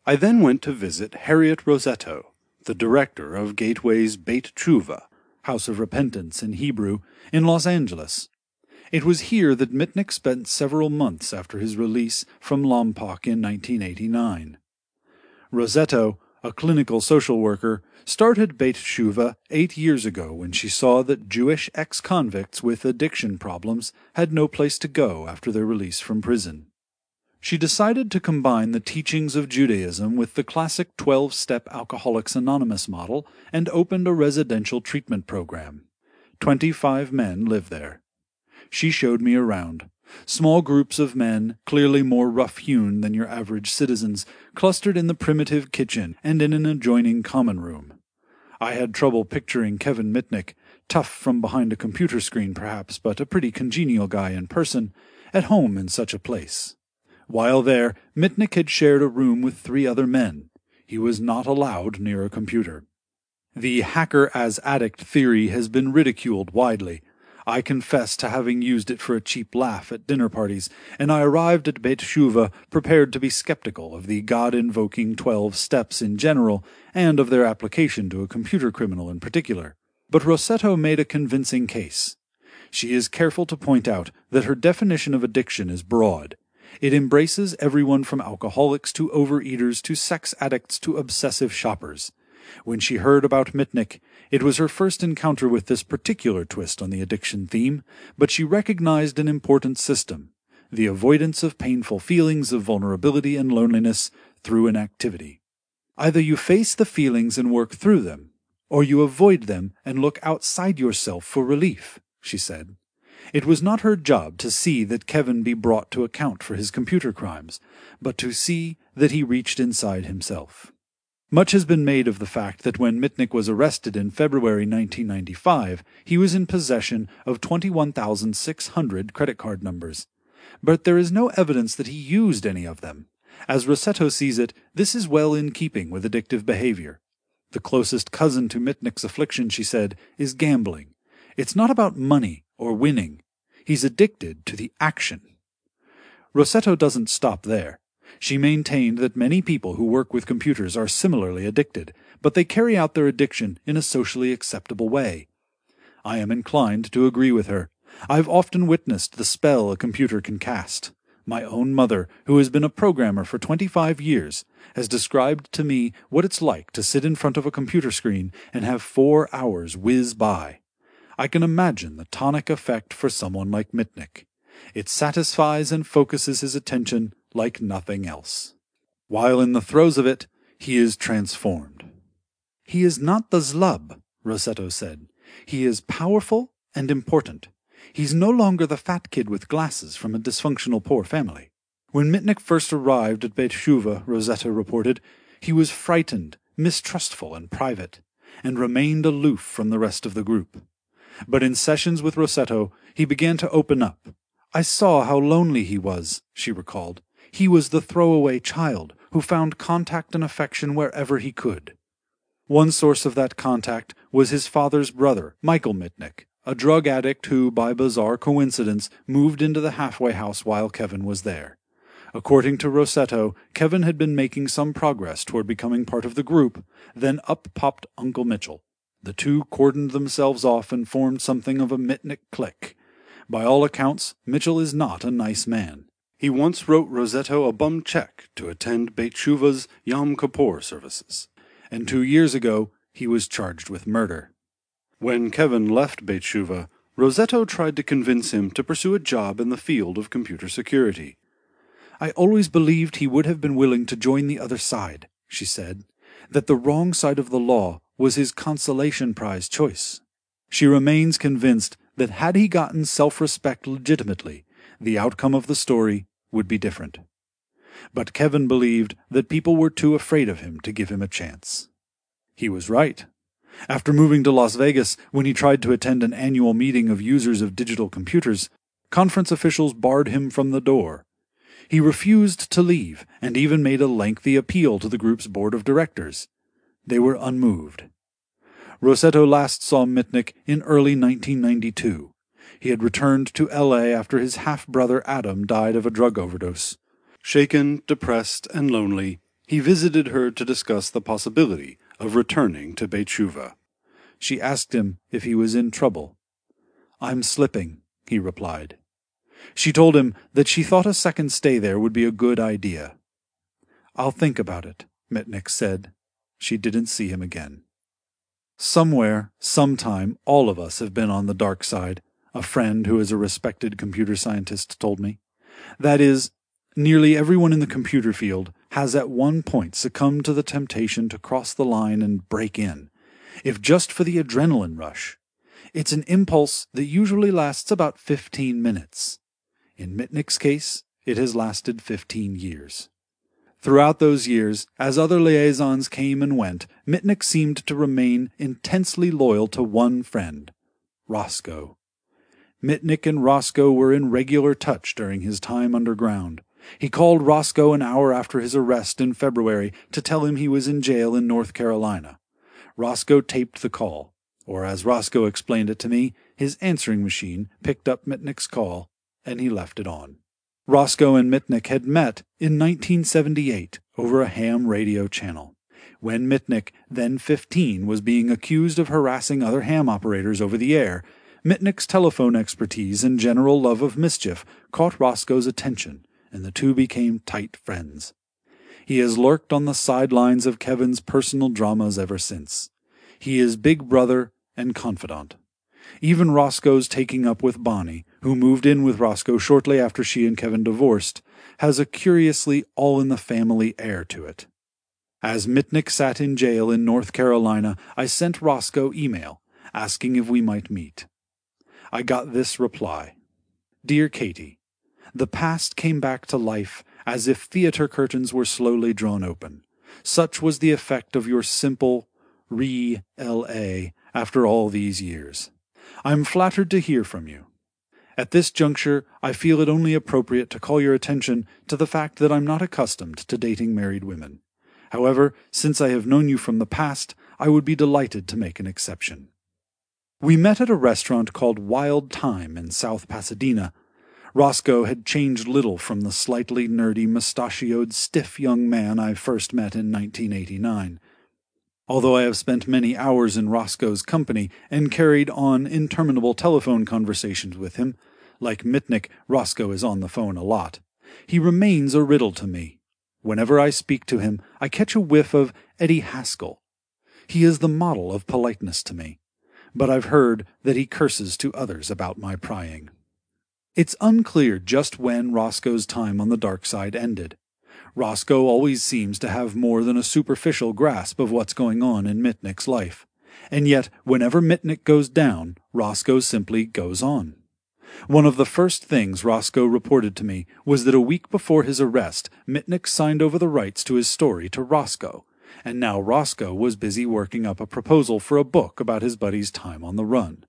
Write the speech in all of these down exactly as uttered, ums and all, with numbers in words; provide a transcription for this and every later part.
I then went to visit Harriet Rosetto, the director of Gateway's Beit Tshuva, House of Repentance in Hebrew, in Los Angeles. It was here that Mitnick spent several months after his release from Lompoc in nineteen eighty-nine. Rosetto, a clinical social worker, started Beit Tshuva eight years ago when she saw that Jewish ex-convicts with addiction problems had no place to go after their release from prison. She decided to combine the teachings of Judaism with the classic twelve-step Alcoholics Anonymous model and opened a residential treatment program. Twenty-five men live there. She showed me around. Small groups of men, clearly more rough-hewn than your average citizens, clustered in the primitive kitchen and in an adjoining common room. I had trouble picturing Kevin Mitnick, tough from behind a computer screen perhaps, but a pretty congenial guy in person, at home in such a place. While there, Mitnick had shared a room with three other men. He was not allowed near a computer. The hacker-as-addict theory has been ridiculed widely. I confess to having used it for a cheap laugh at dinner parties, and I arrived at Beit Tshuva prepared to be skeptical of the God-invoking twelve steps in general and of their application to a computer criminal in particular. But Rosetto made a convincing case. She is careful to point out that her definition of addiction is broad. It embraces everyone from alcoholics to overeaters to sex addicts to obsessive shoppers. When she heard about Mitnick, it was her first encounter with this particular twist on the addiction theme, but she recognized an important system, the avoidance of painful feelings of vulnerability and loneliness through an activity. Either you face the feelings and work through them, or you avoid them and look outside yourself for relief, she said. It was not her job to see that Kevin be brought to account for his computer crimes, but to see that he reached inside himself. Much has been made of the fact that when Mitnick was arrested in February nineteen ninety-five, he was in possession of twenty-one thousand six hundred credit card numbers. But there is no evidence that he used any of them. As Rosetto sees it, this is well in keeping with addictive behavior. The closest cousin to Mitnick's affliction, she said, is gambling. It's not about money or winning. He's addicted to the action. Rosetto doesn't stop there. She maintained that many people who work with computers are similarly addicted, but they carry out their addiction in a socially acceptable way. I am inclined to agree with her. I've often witnessed the spell a computer can cast. My own mother, who has been a programmer for twenty-five years, has described to me what it's like to sit in front of a computer screen and have four hours whiz by. I can imagine the tonic effect for someone like Mitnick. It satisfies and focuses his attention like nothing else. While in the throes of it, he is transformed. He is not the Zlub, Rosetto said. He is powerful and important. He's no longer the fat kid with glasses from a dysfunctional poor family. When Mitnick first arrived at Beit Tshuva, Rosetto reported, he was frightened, mistrustful, and private, and remained aloof from the rest of the group. But in sessions with Rosetto, he began to open up. I saw how lonely he was, she recalled. He was the throwaway child who found contact and affection wherever he could. One source of that contact was his father's brother, Michael Mitnick, a drug addict who, by bizarre coincidence, moved into the halfway house while Kevin was there. According to Rosetto, Kevin had been making some progress toward becoming part of the group, then up popped Uncle Mitchell. The two cordoned themselves off and formed something of a Mitnick clique. By all accounts, Mitchell is not a nice man. He once wrote Rosetto a bum check to attend Beit Tshuva's Yom Kippur services, and two years ago he was charged with murder. When Kevin left Beit Tshuva, Rosetto tried to convince him to pursue a job in the field of computer security. I always believed he would have been willing to join the other side, she said, that the wrong side of the law was his consolation prize choice. She remains convinced that had he gotten self-respect legitimately, the outcome of the story would be different. But Kevin believed that people were too afraid of him to give him a chance. He was right. After moving to Las Vegas, when he tried to attend an annual meeting of users of digital computers, conference officials barred him from the door. He refused to leave and even made a lengthy appeal to the group's board of directors. They were unmoved. Rosetto last saw Mitnick in early nineteen ninety-two. He had returned to L A after his half-brother Adam died of a drug overdose. Shaken, depressed, and lonely, He visited her to discuss the possibility of returning to Beit Shuva. She asked him if he was in trouble. "I'm slipping," he replied. She told him that she thought a second stay there would be a good idea. "I'll think about it," Mitnick said. She didn't see him again. Somewhere, sometime, all of us have been on the dark side, a friend who is a respected computer scientist told me. That is, nearly everyone in the computer field has at one point succumbed to the temptation to cross the line and break in, if just for the adrenaline rush. It's an impulse that usually lasts about fifteen minutes. In Mitnick's case, it has lasted fifteen years. Throughout those years, as other liaisons came and went, Mitnick seemed to remain intensely loyal to one friend, Roscoe. Mitnick and Roscoe were in regular touch during his time underground. He called Roscoe an hour after his arrest in February to tell him he was in jail in North Carolina. Roscoe taped the call, or as Roscoe explained it to me, his answering machine picked up Mitnick's call, and he left it on. Roscoe and Mitnick had met in nineteen seventy-eight over a ham radio channel, when Mitnick, then fifteen, was being accused of harassing other ham operators over the air. Mitnick's telephone expertise and general love of mischief caught Roscoe's attention, and the two became tight friends. He has lurked on the sidelines of Kevin's personal dramas ever since. He is big brother and confidant. Even Roscoe's taking up with Bonnie, who moved in with Roscoe shortly after she and Kevin divorced, has a curiously all-in-the-family air to it. As Mitnick sat in jail in North Carolina, I sent Roscoe email, asking if we might meet. I got this reply. "Dear Katie, the past came back to life as if theater curtains were slowly drawn open. Such was the effect of your simple re-L A after all these years. I'm flattered to hear from you. At this juncture, I feel it only appropriate to call your attention to the fact that I'm not accustomed to dating married women. However, since I have known you from the past, I would be delighted to make an exception." We met at a restaurant called Wild Time in South Pasadena. Roscoe had changed little from the slightly nerdy, mustachioed, stiff young man I first met in nineteen eighty-nine. Although I have spent many hours in Roscoe's company and carried on interminable telephone conversations with him, like Mitnick, Roscoe is on the phone a lot, he remains a riddle to me. Whenever I speak to him, I catch a whiff of Eddie Haskell. He is the model of politeness to me, but I've heard that he curses to others about my prying. It's unclear just when Roscoe's time on the dark side ended. Roscoe always seems to have more than a superficial grasp of what's going on in Mitnick's life, and yet whenever Mitnick goes down, Roscoe simply goes on. One of the first things Roscoe reported to me was that a week before his arrest, Mitnick signed over the rights to his story to Roscoe, and now Roscoe was busy working up a proposal for a book about his buddy's time on the run.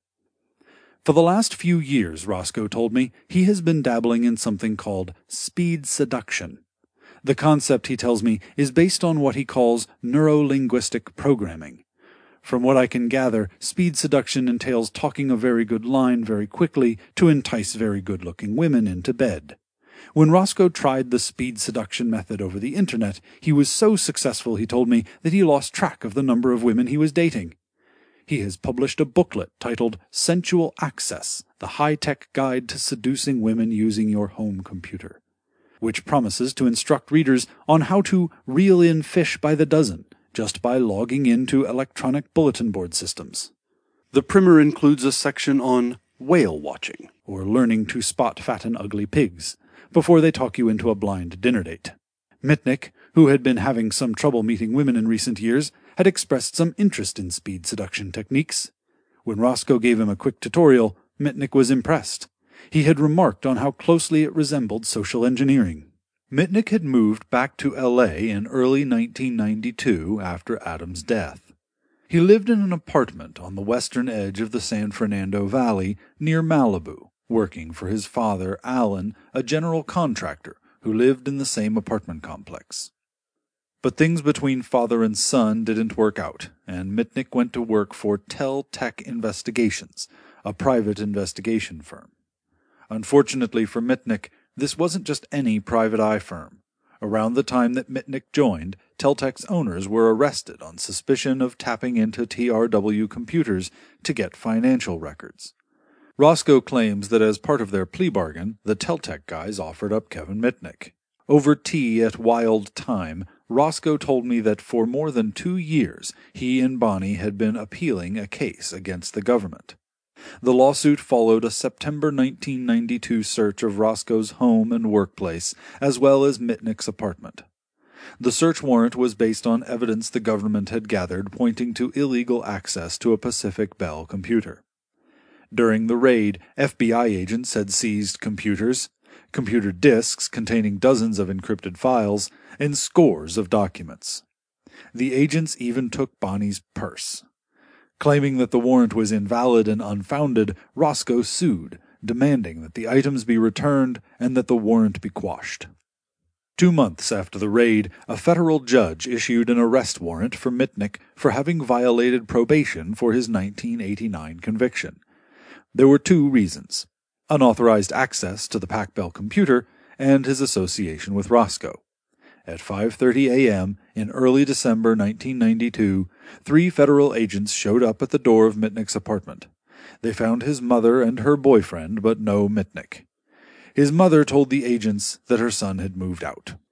For the last few years, Roscoe told me, he has been dabbling in something called speed seduction. The concept, he tells me, is based on what he calls neuro-linguistic programming. From what I can gather, speed seduction entails talking a very good line very quickly to entice very good-looking women into bed. When Roscoe tried the speed seduction method over the internet, he was so successful, he told me, that he lost track of the number of women he was dating. He has published a booklet titled Sensual Access, the high-tech guide to seducing women using your home computer, which promises to instruct readers on how to reel in fish by the dozen just by logging into electronic bulletin board systems. The primer includes a section on whale watching, or learning to spot fat and ugly pigs, before they talk you into a blind dinner date. Mitnick, who had been having some trouble meeting women in recent years, had expressed some interest in speed seduction techniques. When Roscoe gave him a quick tutorial, Mitnick was impressed. He had remarked on how closely it resembled social engineering. Mitnick had moved back to L A in early nineteen ninety-two after Adam's death. He lived in an apartment on the western edge of the San Fernando Valley near Malibu, working for his father, Alan, a general contractor who lived in the same apartment complex. But things between father and son didn't work out, and Mitnick went to work for Tel Tech Investigations, a private investigation firm. Unfortunately for Mitnick, this wasn't just any private eye firm. Around the time that Mitnick joined, Teltec's owners were arrested on suspicion of tapping into T R W computers to get financial records. Roscoe claims that as part of their plea bargain, the Teltec guys offered up Kevin Mitnick. Over tea at Wild Thyme, Roscoe told me that for more than two years he and Bonnie had been appealing a case against the government. The lawsuit followed a September nineteen ninety-two search of Roscoe's home and workplace, as well as Mitnick's apartment. The search warrant was based on evidence the government had gathered pointing to illegal access to a Pacific Bell computer. During the raid, F B I agents had seized computers, computer disks containing dozens of encrypted files, and scores of documents. The agents even took Bonnie's purse. Claiming that the warrant was invalid and unfounded, Roscoe sued, demanding that the items be returned and that the warrant be quashed. Two months after the raid, a federal judge issued an arrest warrant for Mitnick for having violated probation for his nineteen eighty-nine conviction. There were two reasons: unauthorized access to the Pac Bell computer and his association with Roscoe. At five thirty a.m. in early December nineteen ninety-two, three federal agents showed up at the door of Mitnick's apartment. They found his mother and her boyfriend, but no Mitnick. His mother told the agents that her son had moved out.